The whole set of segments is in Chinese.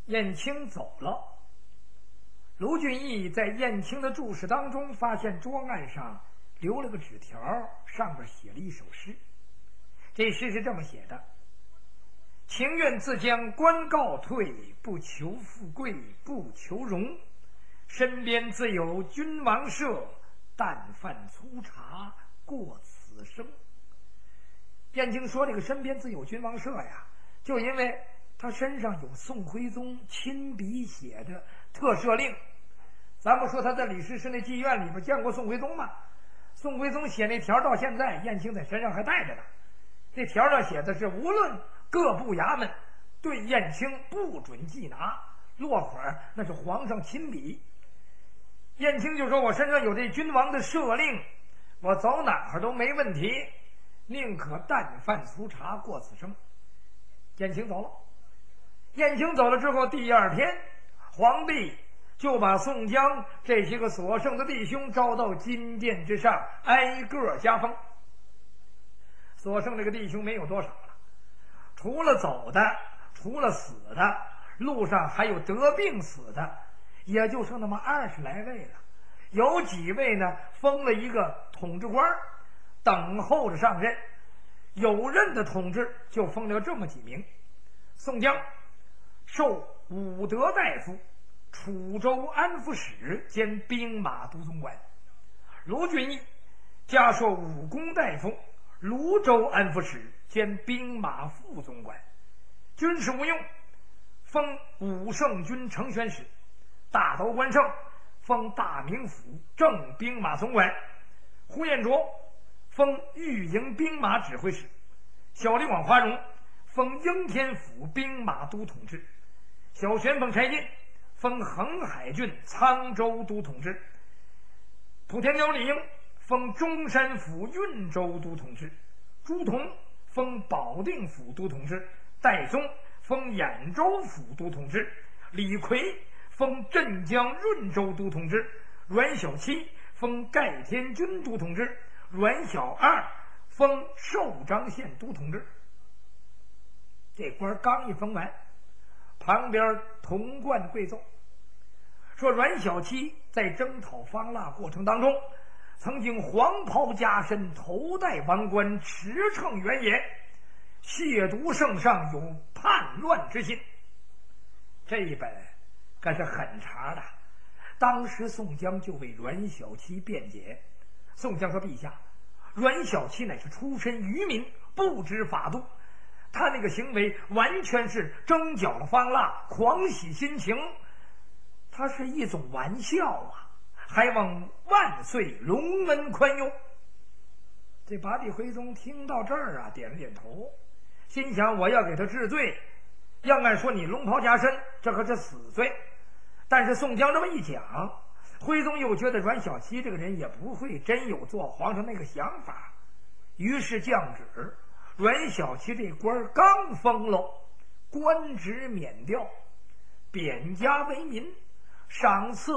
燕青走了，卢俊义在燕青的注释当中发现桌案上留了个纸条，上边写了一首诗。这诗是这么写的：情愿自将官告退，不求富贵不求荣，身边自有君王舍，但饭粗茶过此生。燕青说这个身边自有君王舍呀，就因为他身上有宋徽宗亲笔写的特赦令。咱不说他在李师师那妓院里边见过宋徽宗吗？宋徽宗写那条到现在燕青在身上还带着呢。这条上写的是无论各部衙门对燕青不准缉拿，落款那是皇上亲笔。燕青就说我身上有这君王的赦令，我走哪儿都没问题，宁可淡饭粗茶过此生。燕青走了，燕青走了之后，第二天皇帝就把宋江这些个所剩的弟兄招到金殿之上，挨个加封。所剩这个弟兄没有多少了，除了走的，除了死的，路上还有得病死的，也就剩那么20来位了。有几位呢封了一个统治官，等候着上任。有任的统治就封了这么几名：宋江授武德大夫、楚州安抚使兼兵马都总管；卢俊义加授武功大夫、泸州安抚使兼兵马副总管；军事吴用封武圣军承宣使；大刀关胜封大名府正兵马总管；呼延灼封御营兵马指挥使；小李广花荣封应天府兵马都统制；小旋风柴进封恒海郡沧州都统制；莆田貂李应封中山府运州都统制；朱仝封保定府都统制；戴宗封兖州府都统制；李逵封镇江润州都统制；阮小七封盖天军都统制；阮小二封寿张县都统制。这官刚一封完，旁边童贯贵奏说，阮小七在征讨方腊过程当中，曾经黄袍加身，头戴王冠，驰骋原野，亵渎圣上，有叛乱之心。这一本可是很长的。当时宋江就为阮小七辩解。宋江说，陛下，阮小七乃是出身愚民，不知法度，他那个行为完全是征剿了方腊，狂喜心情，他是一种玩笑啊，还望万岁龙恩宽宥。这把李回宗听到这儿啊，点了点头，心想我要给他治罪，要按说你龙袍加身，这可是死罪。但是宋江这么一讲，徽宗又觉得阮小七这个人也不会真有做皇上那个想法，于是降旨，阮小七这官刚封了，官职免掉，贬家为民，赏赐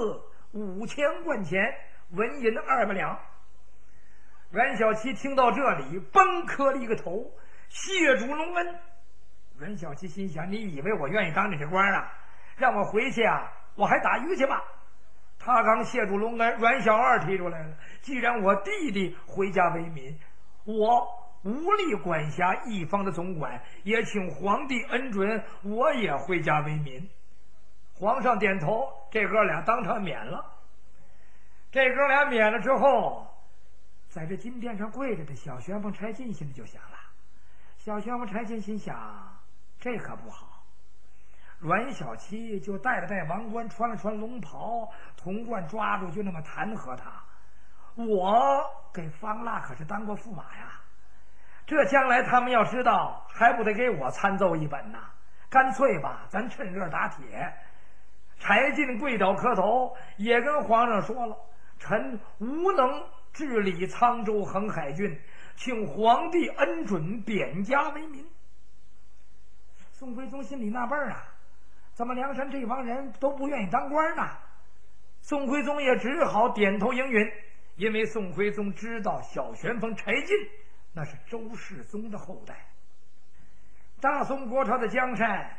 5000贯钱，纹银200两。阮小七听到这里，崩磕了一个头，谢主隆恩。阮小七心想，你以为我愿意当你这官啊？让我回去啊，我还打鱼去吧。他刚谢主隆恩，阮小二提出来了，既然我弟弟回家为民，我无力管辖一方的总管，也请皇帝恩准，我也回家为民。皇上点头，这哥俩当场免了。这哥俩免了之后，在这金殿上跪着的小旋风柴进心里就想了，小旋风柴进心想，这可不好。阮小七就戴了戴王冠，穿了穿龙袍，童贯抓住就那么弹劾他，我给方腊可是当过驸马呀，这将来他们要知道，还不得给我参奏一本呐？干脆吧，咱趁热打铁。柴进跪倒磕头，也跟皇上说了，臣无能治理沧州恒海郡，请皇帝恩准，贬家为民。宋徽宗心里纳闷啊，怎么梁山这帮人都不愿意当官呢？宋徽宗也只好点头应允，因为宋徽宗知道小旋风柴进那是周世宗的后代。大宋国朝的江山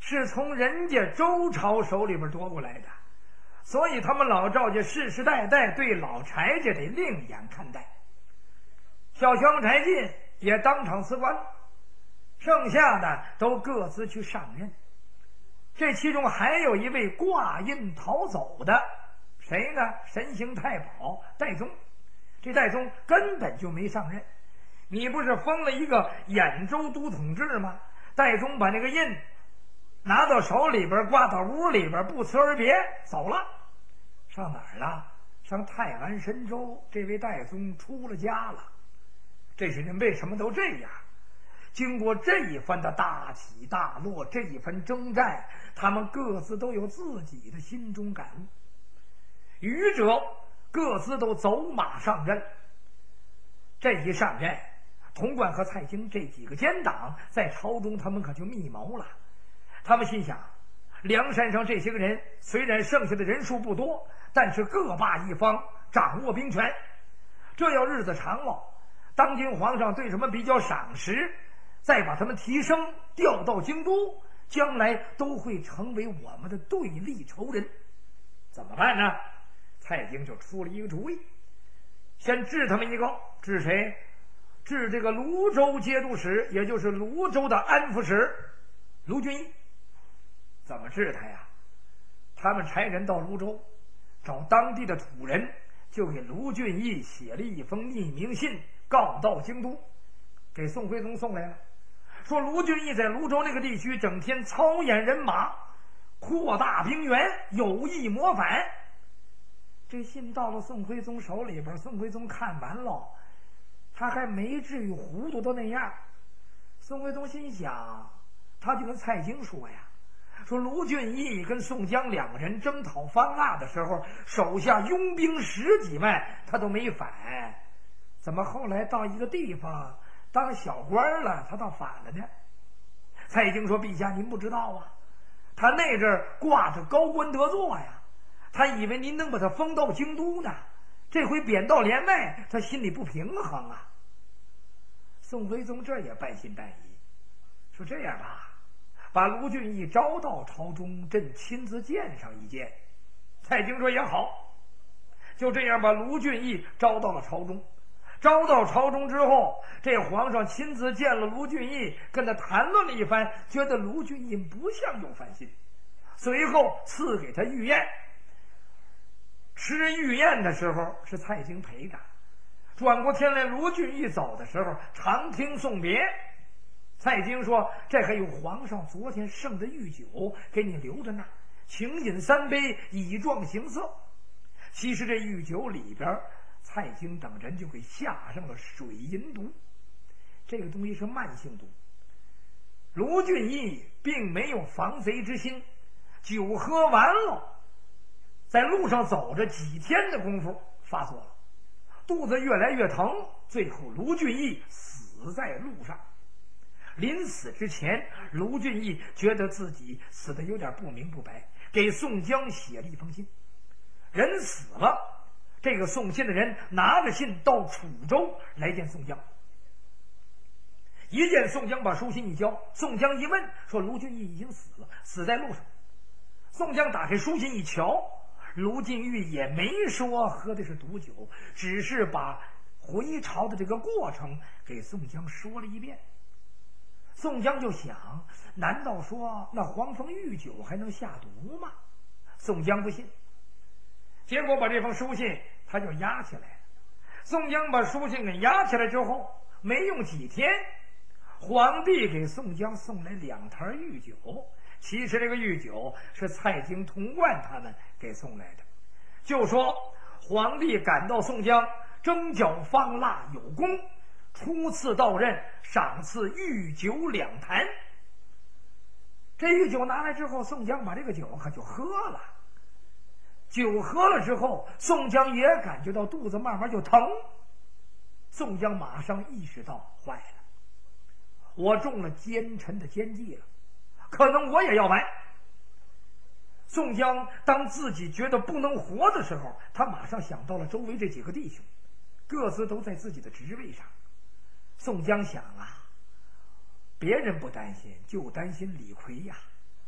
是从人家周朝手里边夺过来的，所以他们老赵家世世代代对老柴家得另眼看待。小乡柴进也当场辞官，剩下的都各自去上任。这其中还有一位挂印逃走的，谁呢？神行太保戴宗。这戴宗根本就没上任，你不是封了一个兖州都统制吗？戴宗把那个印拿到手里边，挂到屋里边，不辞而别走了。上哪儿了？上泰安神州。这位戴宗出了家了。这些人为什么都这样？经过这一番的大起大落，这一番征战，他们各自都有自己的心中感悟。愚者各自都走马上任。这一上任，童贯和蔡京这几个奸党在朝中他们可就密谋了。他们心想，梁山上这些个人虽然剩下的人数不多，但是各霸一方，掌握兵权。这要日子长了，当今皇上对什么比较赏识，再把他们提升调到京都，将来都会成为我们的对立仇人。怎么办呢？蔡京就出了一个主意，先治他们一个。治谁？治这个泸州节度使，也就是泸州的安抚使卢俊义。怎么治他呀？他们差人到泸州，找当地的土人，就给卢俊义写了一封匿名信，告到京都，给宋徽宗送来了。说卢俊义在泸州那个地区整天操演人马，扩大兵源，有意谋反。这信到了宋徽宗手里边，宋徽宗看完了，他还没至于糊涂到那样。宋徽宗心想，他就跟蔡京说呀，说卢俊义跟宋江两个人征讨方腊的时候，手下拥兵10几万，他都没反，怎么后来到一个地方当小官了，他倒反了呢？蔡京说，陛下您不知道啊，他那阵儿挂着高官得坐呀，他以为您能把他封到京都呢，这回贬到连外，他心里不平衡啊。宋徽宗这也半信半疑，说这样吧，把卢俊义招到朝中，朕亲自见上一见。蔡京说也好，就这样把卢俊义招到了朝中。招到朝中之后，这皇上亲自见了卢俊义，跟他谈论了一番，觉得卢俊义不像有反心，随后赐给他御宴。吃御宴的时候是蔡京陪着，转过天来卢俊义走的时候，长听送别。蔡京说，这还有皇上昨天剩的御酒给你留着呢，请饮3杯以壮形色。其实这御酒里边，蔡京等人就给下上了水银毒，这个东西是慢性毒。卢俊义并没有防贼之心，酒喝完了，在路上走着几天的功夫发作了，肚子越来越疼，最后卢俊义死在路上。临死之前，卢俊义觉得自己死得有点不明不白，给宋江写了一封信。人死了，这个送信的人拿着信到楚州来见宋江。一见宋江，把书信一交，宋江一问，说卢俊义已经死了，死在路上。宋江打开书信一瞧，卢俊义也没说喝的是毒酒，只是把回朝的这个过程给宋江说了一遍。宋江就想，难道说那黄蜂御酒还能下毒吗？宋江不信，结果把这封书信他就压起来了。宋江把书信给压起来之后，没用几天，皇帝给宋江送来2坛御酒。其实这个御酒是蔡京、童贯他们给送来的，就说皇帝感到宋江征剿方腊有功，初次到任，赏赐御酒2坛。这御酒拿来之后，宋江把这个酒可就喝了。酒喝了之后，宋江也感觉到肚子慢慢就疼。宋江马上意识到，坏了，我中了奸臣的奸计了，可能我也要完。宋江当自己觉得不能活的时候，他马上想到了周围这几个弟兄，各自都在自己的职位上。宋江想啊，别人不担心，就担心李逵呀。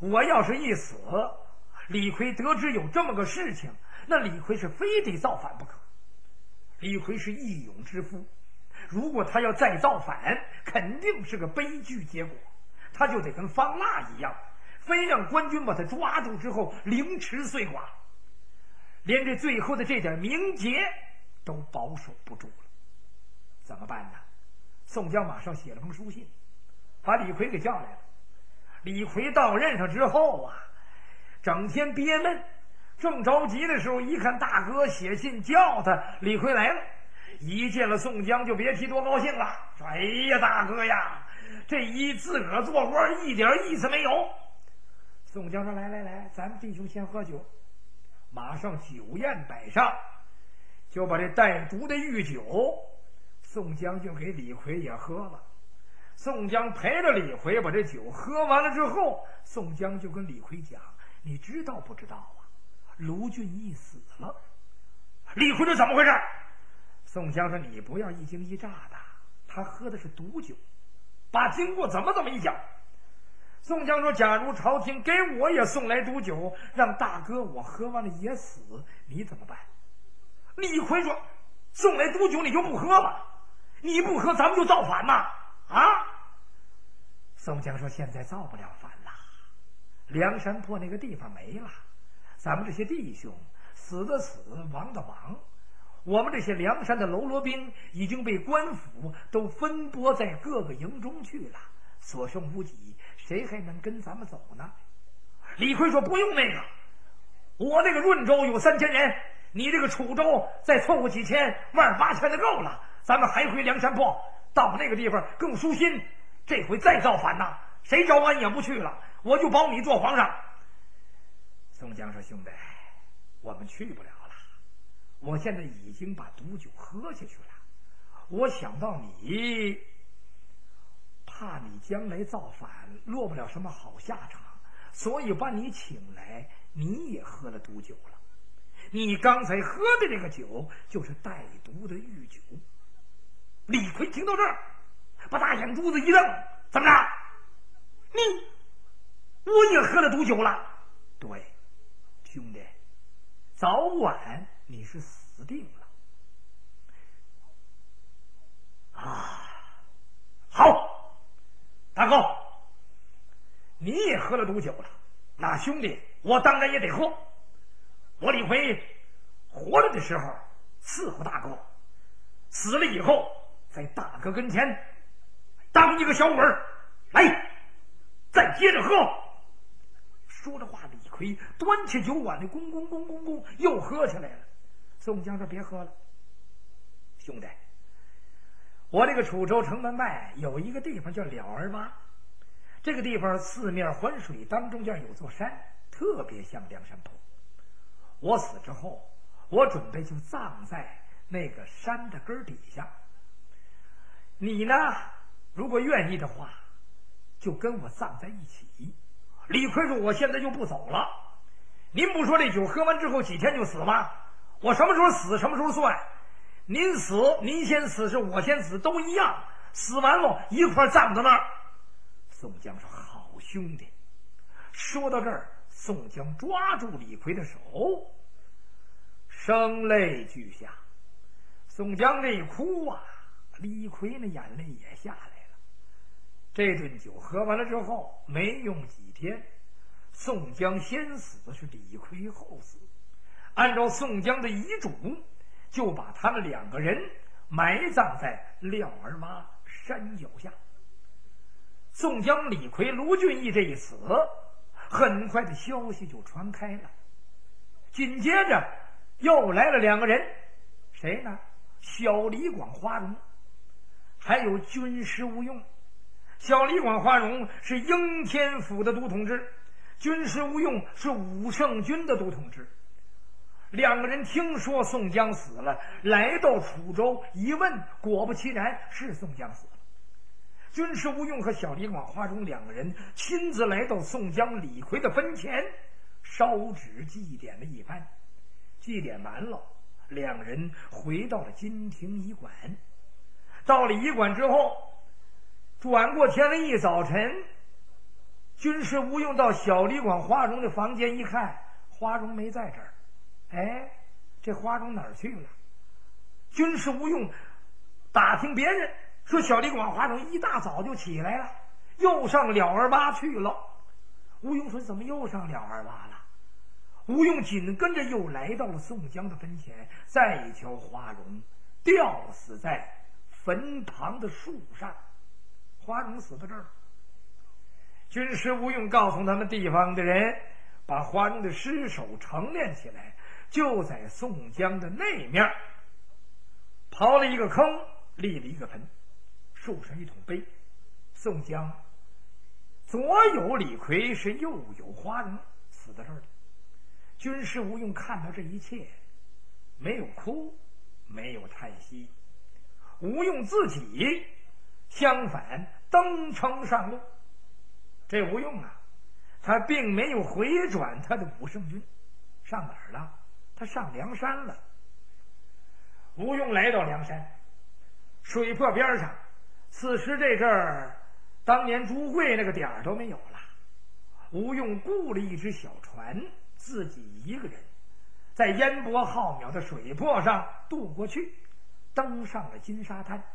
我要是一死，李逵得知有这么个事情，那李逵是非得造反不可。李逵是义勇之夫，如果他要再造反，肯定是个悲剧结果，他就得跟方腊一样，非让官军把他抓住之后凌迟碎剐，连这最后的这点名节都保守不住了。怎么办呢？宋江马上写了封书信，把李逵给叫来了。李逵到任上之后啊，整天憋闷，正着急的时候，一看大哥写信叫他，李逵来了，一见了宋江就别提多高兴了，说：“哎呀，大哥呀，这一自个儿做官一点意思没有。”宋江说：“来来来，咱们弟兄先喝酒。”马上酒宴摆上，就把这带毒的御酒，宋江就给李逵也喝了。宋江陪着李逵把这酒喝完了之后，宋江就跟李逵讲：“你知道不知道啊？卢俊义死了。”李逵说：“怎么回事？”宋江说：“你不要一惊一乍的，他喝的是毒酒，把经过怎么一讲。”宋江说：“假如朝廷给我也送来毒酒，让大哥我喝完了也死，你怎么办？”李逵说：“送来毒酒你就不喝了？你不喝咱们就造反呐！啊！”宋江说：“现在造不了反了，梁山泊那个地方没了，咱们这些弟兄死的死，亡的亡，我们这些梁山的喽啰兵已经被官府都分拨在各个营中去了，所剩无几，谁还能跟咱们走呢？”李逵说：“不用那个，我那个润州有3000人，你这个楚州再凑合几千，18000就够了，咱们还回梁山泊，到那个地方更舒心。这回再造反呐，谁招安也不去了，我就保你做皇上。”宋江说：“兄弟，我们去不了了，我现在已经把毒酒喝下去了，我想到你怕你将来造反落不了什么好下场，所以把你请来，你也喝了毒酒了。你刚才喝的这个酒就是带毒的御酒。”李逵听到这儿，把大眼珠子一瞪：“怎么着？我也喝了毒酒了？”“对，兄弟，早晚你是死定了。”“啊，好，大哥，你也喝了毒酒了，那兄弟我当然也得喝。我李逵活着的时候伺候大哥，死了以后在大哥跟前当一个小鬼儿，来，再接着喝。”说着话，李逵端起酒碗的咣咣咣咣咣又喝起来了。宋江说：“别喝了，兄弟，我这个楚州城门外有一个地方叫了儿洼，这个地方四面环水，当中间有座山，特别像梁山泊。我死之后，我准备就葬在那个山的根底下。你呢，如果愿意的话，就跟我葬在一起。”李逵说：“我现在就不走了。您不说这酒喝完之后几天就死吗？我什么时候死什么时候算。您死，您先死是我先死，都一样，死完了一块葬到那儿。”宋江说：“好兄弟。”说到这儿，宋江抓住李逵的手，声泪俱下。宋江这一哭啊，李逵那眼泪也下来了。这顿酒喝完了之后，没用几天，宋江先死，是李逵后死。按照宋江的遗嘱，就把他们2个人埋葬在廖儿洼山脚下。宋江、李逵、卢俊义这一死，很快的消息就传开了。紧接着又来了2个人，谁呢？小李广花荣，还有军师吴用。小李广花荣是应天府的都统制，军师吴用是武圣军的都统制。2个人听说宋江死了，来到楚州一问，果不其然是宋江死了。军师吴用和小李广花荣2个人亲自来到宋江、李逵的坟前，烧纸祭奠了一番。祭奠完了，2人回到了金庭驿馆。到了驿馆之后，转过天来一早晨， 军师吴用到小李广花荣的房间一看，花荣没在这儿。哎，这花荣哪儿去了？军师吴用打听别人说，小李广花荣一大早就起来了，又上了儿洼去了。吴用说：“怎么又上了儿洼了？”吴用紧跟着又来到了宋江的跟前，再瞧花荣吊死在坟旁的树上，花荣死在这儿了。军师吴用告诉他们地方的人，把花荣的尸首陈列起来，就在宋江的那面刨了一个坑，立了一个盆，树上一桶碑。宋江左有李逵，是右有花荣，死在这儿了。军师吴用看到这一切，没有哭，没有叹息。吴用自己相反登城上路。这吴用啊，他并没有回转他的武圣军，上哪儿了？他上梁山了。吴用来到梁山水泊边上，此时这阵儿，当年朱会那个点儿都没有了。吴用雇了一只小船，自己一个人在烟波浩渺的水泊上渡过去，登上了金沙滩。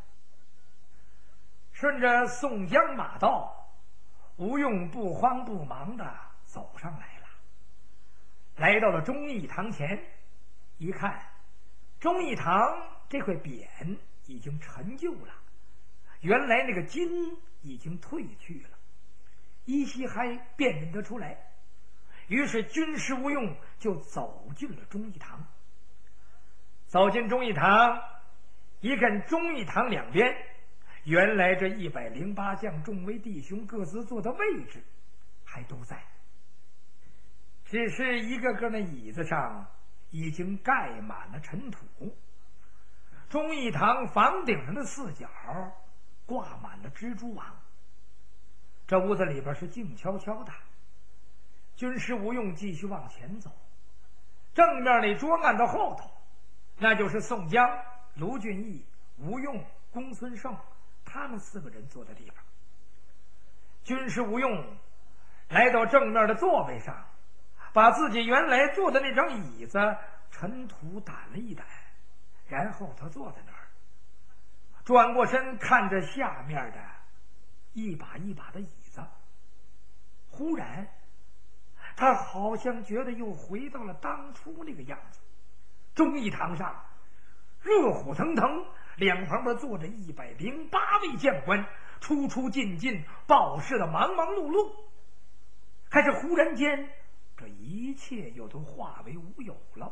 顺着宋江马道，吴用不慌不忙地走上来了，来到了忠义堂前，一看，忠义堂这块匾已经陈旧了，原来那个金已经褪去了，依稀还辨认得出来。于是军师吴用就走进了忠义堂。走进忠义堂，一看忠义堂两边，原来这108将众位弟兄各自坐的位置还都在，只是一个个的椅子上已经盖满了尘土。忠义堂房顶上的四角挂满了蜘蛛网。这屋子里边是静悄悄的。军师吴用继续往前走，正面那桌案的后头，那就是宋江、卢俊义、吴用、公孙胜他们4个人坐的地方。军师吴用来到正面的座位上，把自己原来坐的那张椅子尘土掸了一掸，然后他坐在那儿，转过身看着下面的一把一把的椅子。忽然他好像觉得又回到了当初那个样子。忠义堂上热火腾腾，两旁边坐着108位将官，出出进进，报事的忙忙碌碌。可是忽然间，这一切又都化为乌有了。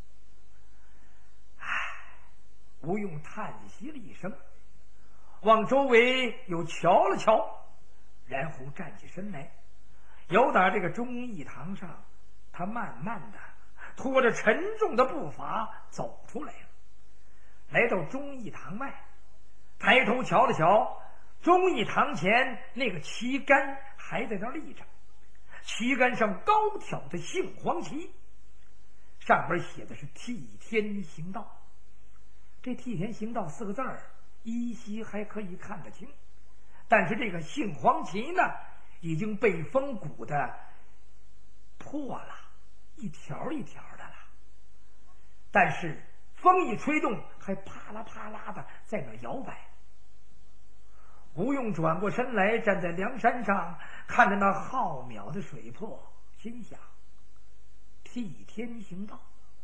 吴用叹息了一声，往周围又瞧了瞧，然后站起身来，由打这个忠义堂上，他慢慢的拖着沉重的步伐走出来了。来到忠义堂外，抬头瞧了瞧，忠义堂前那个旗杆还在那立着，旗杆上高挑的杏黄旗，上边写的是替天行道。这替天行道4个字儿依稀还可以看得清，但是这个杏黄旗呢，已经被风鼓的破了，一条一条的了。但是风一吹动，还啪啦啪啦的在那摇摆。吴用转过身来，站在梁山上，看着那浩渺的水泊，心想：替天行道，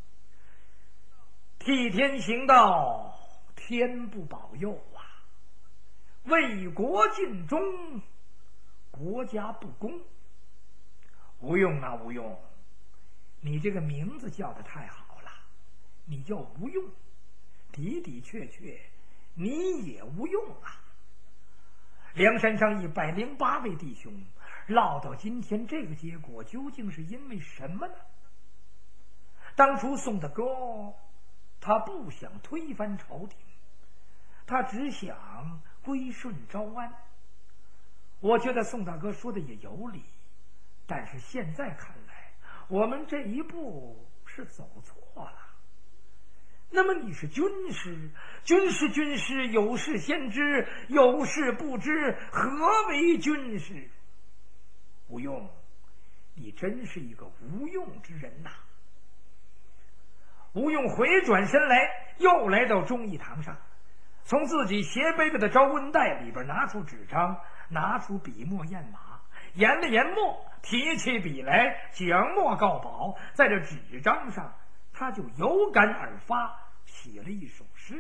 替天行道，天不保佑啊！为国尽忠，国家不公。吴用啊吴用，你这个名字叫得太好了，你叫吴用，的的确确你也无用啊。梁山上108位弟兄落到今天这个结果，究竟是因为什么呢？当初宋大哥他不想推翻朝廷，他只想归顺招安。我觉得宋大哥说的也有理，但是现在看来，我们这一步是走错了。那么你是军师，军师有事先知，有事不知，何为军师？ 吴用，你真是一个无用之人呐！吴用回转身来，又来到忠义堂上，从自己斜背着的招文袋里边拿出纸张，拿出笔墨砚码，研了研墨，提起笔来，将墨告宝，在这纸张上，他就有感而发，写了一首诗：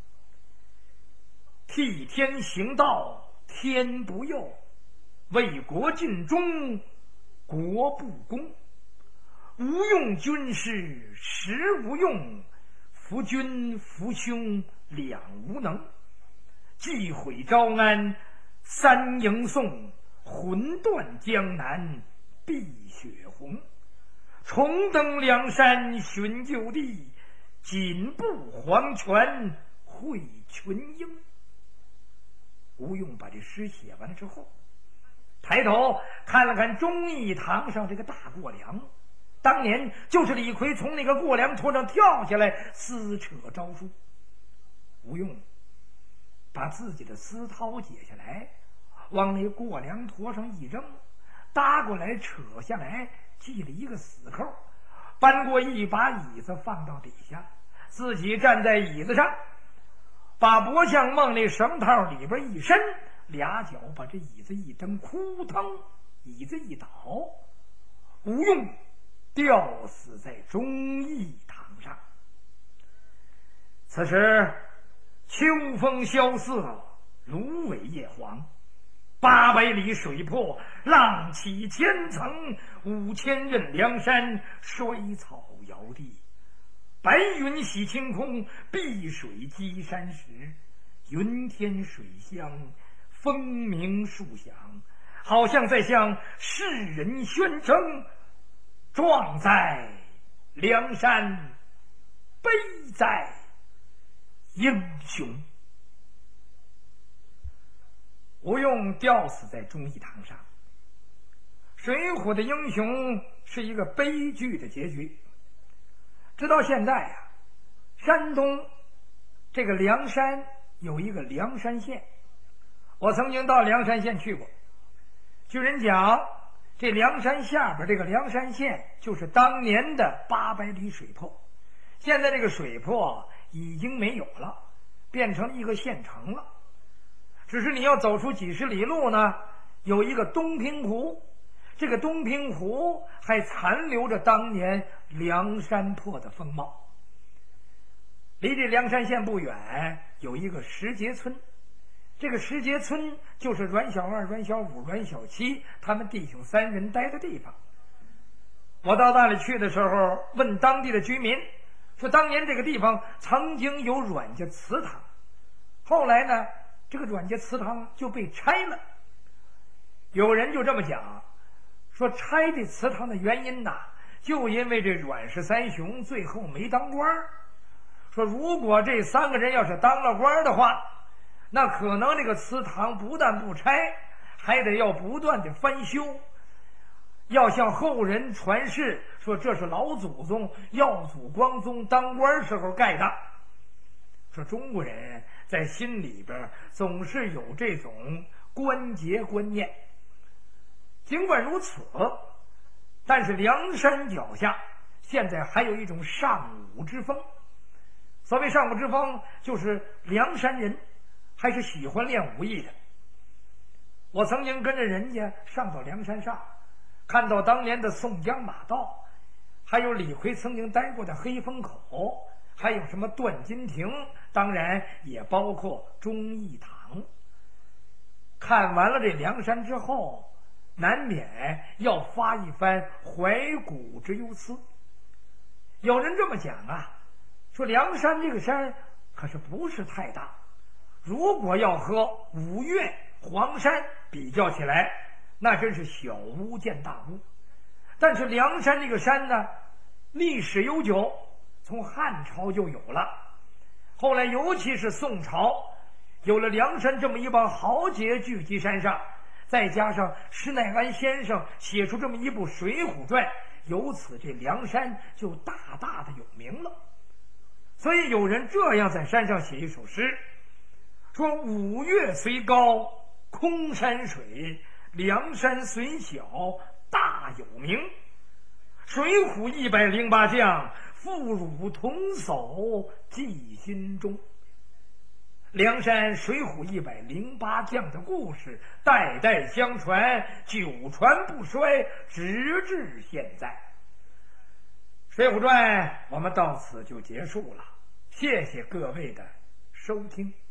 替天行道，天不佑；为国尽忠，国不公。无用军事实无用，夫君夫兄两无能。既毁招安，三迎宋，魂断江南碧血红。重登梁山寻旧地，紧步黄泉会群英。吴用把这诗写完了之后，抬头看了看忠义堂上这个大过梁，当年就是李逵从那个过梁托上跳下来撕扯诏书。吴用把自己的丝绦解下来，往那过梁托上一扔，搭过来扯下来，系了一个死扣，搬过一把椅子放到底下，自己站在椅子上，把脖项往那绳套里边一伸，俩脚把这椅子一蹬，扑腾，椅子一倒，吴用吊死在忠义堂上。此时秋风萧瑟，芦苇叶黄，800里水破，浪起千层，5000仞梁山，衰草摇地。白云洗青空，碧水积山石。云天水乡，风鸣树响，好像在向世人宣称：壮在梁山，悲在英雄。吴用吊死在忠义堂上。水浒的英雄是一个悲剧的结局。直到现在啊，山东这个梁山有一个梁山县，我曾经到梁山县去过。据人讲，这梁山下边这个梁山县就是当年的800里水泊，现在这个水泊已经没有了，变成了一个县城了。只是你要走出几十里路呢，有一个东平湖，这个东平湖还残留着当年梁山泊的风貌。离这梁山县不远有一个石碣村，这个石碣村就是阮小二、阮小五、阮小七他们弟兄3人待的地方。我到那里去的时候，问当地的居民说，当年这个地方曾经有阮家祠堂，后来呢，这个阮家祠堂就被拆了。有人就这么讲，说拆这祠堂的原因呐，就因为这阮氏3兄最后没当官。说如果这3个人要是当了官的话，那可能这个祠堂不但不拆，还得要不断的翻修，要向后人传世，说这是老祖宗耀祖光宗当官时候盖的。说中国人在心里边总是有这种关节观念。尽管如此，但是梁山脚下现在还有一种尚武之风。所谓尚武之风，就是梁山人还是喜欢练武艺的。我曾经跟着人家上到梁山上，看到当年的宋江马道，还有李逵曾经待过的黑风口，还有什么段金亭，当然也包括忠义堂。看完了这梁山之后，难免要发一番怀古之忧思。有人这么讲啊，说梁山这个山可是不是太大，如果要和五岳、黄山比较起来，那真是小巫见大巫。但是梁山这个山呢，历史悠久，从汉朝就有了，后来尤其是宋朝，有了梁山这么一帮豪杰聚集山上，再加上施耐庵先生写出这么一部《水浒传》，由此这梁山就大大的有名了。所以有人这样在山上写一首诗，说五岳虽高空山水， 梁山孙小大有名，水浒108将，妇孺童叟记心中。梁山水浒108将的故事代代相传，久传不衰，直至现在。水浒传我们到此就结束了，谢谢各位的收听。